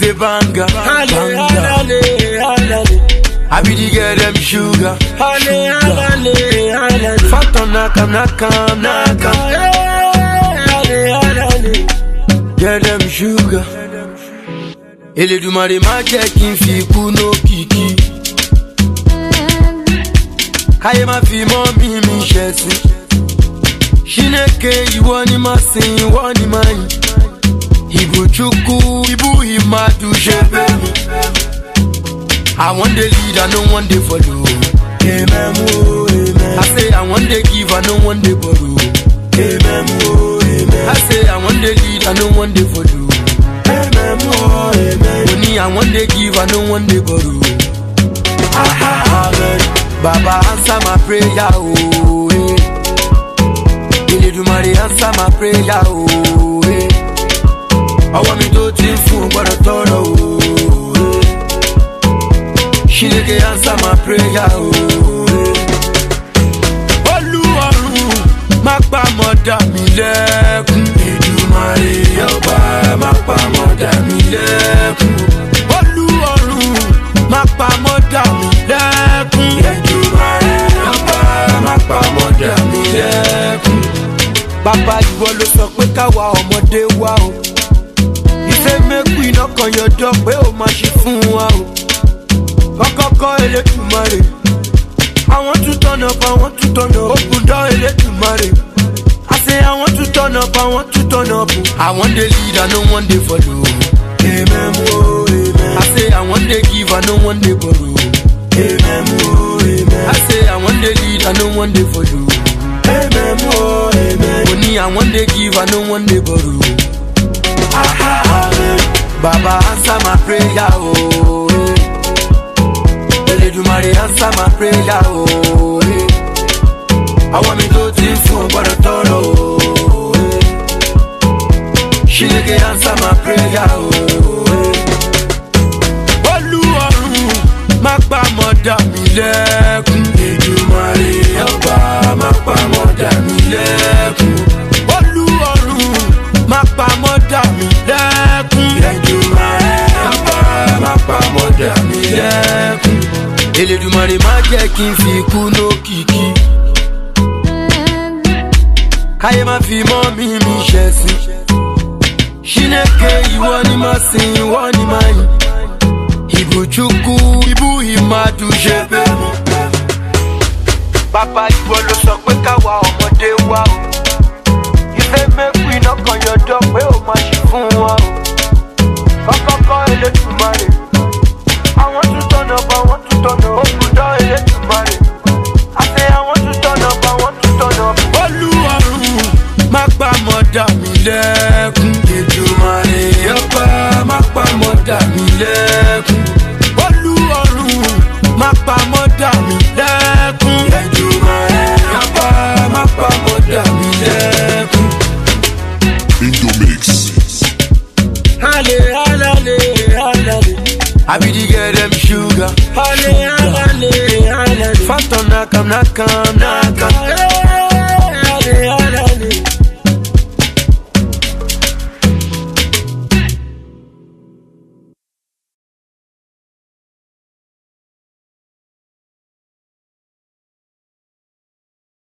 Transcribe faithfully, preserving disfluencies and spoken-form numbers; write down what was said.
a banger, Hale, banger. hale, hale. I be the girl them sugar, Hale, hale, hale. Phantom nakam nakam nakam. Hale, hale. Girl them sugar. Elédùmarè má jẹ́ kí n fi ikú no kìkì. Káyé má fi mọ́ mi mi ṣẹ̀sín. Chineke ìwọ ni má sìn, ìwọ ni má yìn. Ibuchukwu ibu imadu ṣebe mi. I want the lead, I don't want the follow. Amen, oh, amen. I say I want the give, I don't want the borrow. Amen, oh, amen. I say I want the lead, I don't want the follow. Amen, oh, amen. Money I want the give, I don't want the borrow. Ah, ah, amen. Baba answer my prayer, oh, eh. Elédùmarè answer my prayer, oh, eh. I want me to think for what I thought, oh. Chineke answer my prayer, oh. Olúwarun má pa mọ̀dà mi lẹ́kún. Èdùmàrè ọba má pa mọ̀dà mi lẹ́kún. Olúwarun má pa mọ̀dà mi lẹ́kún. Èdùmàrè ọba má pa mọ̀dà mi lẹ́kún. Bàbá ìwọ ló sọ pé káwa ọmọdé wá o. Ìfẹ́ mẹ́kù iná kan yọjọ́ pé ó máa ṣe fún wa o. Okoko Elédùmarè. I want to turn up, I want to turn up. Open door Elédùmarè. I say I want to turn up, I want to turn up. I want the lead, I don't want the follow. Amen, oh, amen. I say I want the give, I don't want the borrow. Amen, oh, amen. I say I want the lead, I don't want the follow. Amen, oh, amen. Money I want the give, I don't want the borrow. Ah, ah, amen. Baba answer my prayer, oh. Elédùmarè answer my prayer, oh, eh. I want me to think for what I thought, oh, eh. Chineke answer my prayer, oh, eh. Olúwarun má pa mọ̀dà mi lẹ́kún. Èdùmàrè ọba má pa mọ̀dà mi lẹ́kún. Olúwarun má pa mọ̀dà mi lẹ́kún. Èdùmàrè ọba má pa mọ̀dà mi lẹ́kún. Elédùmarè má jẹ́ kí n fi ikú no kìkì. Káyé má fi mọ́ mi mi ṣẹ̀sín. Chineke ìwọ ni má sìn, ìwọ ni má yìn. Ibuchukwu ibu imadu ṣebe mi. Bàbá ìwọ ló sọ pé káwa ọmọdé wá o. Ìfẹ́ mẹ́kù iná kan yọjọ́ pé ó máa ṣe fún wa o. Okoko Elédùmarè. I want to turn up, I want to turn up. Open door Elédùmarè. I say I want to turn up, I want to turn up. Olúwarun má pa mọ̀dà mi lẹ́kún. Èdùmàrè ọba má pa mọ̀dà mi lẹ́kún. Olúwarun má pa mọ̀dà mi lẹ́kún. Èdùmàrè ọba má pa mọ̀dà mi lẹ́kún. Indomix. Hale, hale, hale. I be the girl them sugar. Hale, hale, hale. Phantom nakam nakam nakam.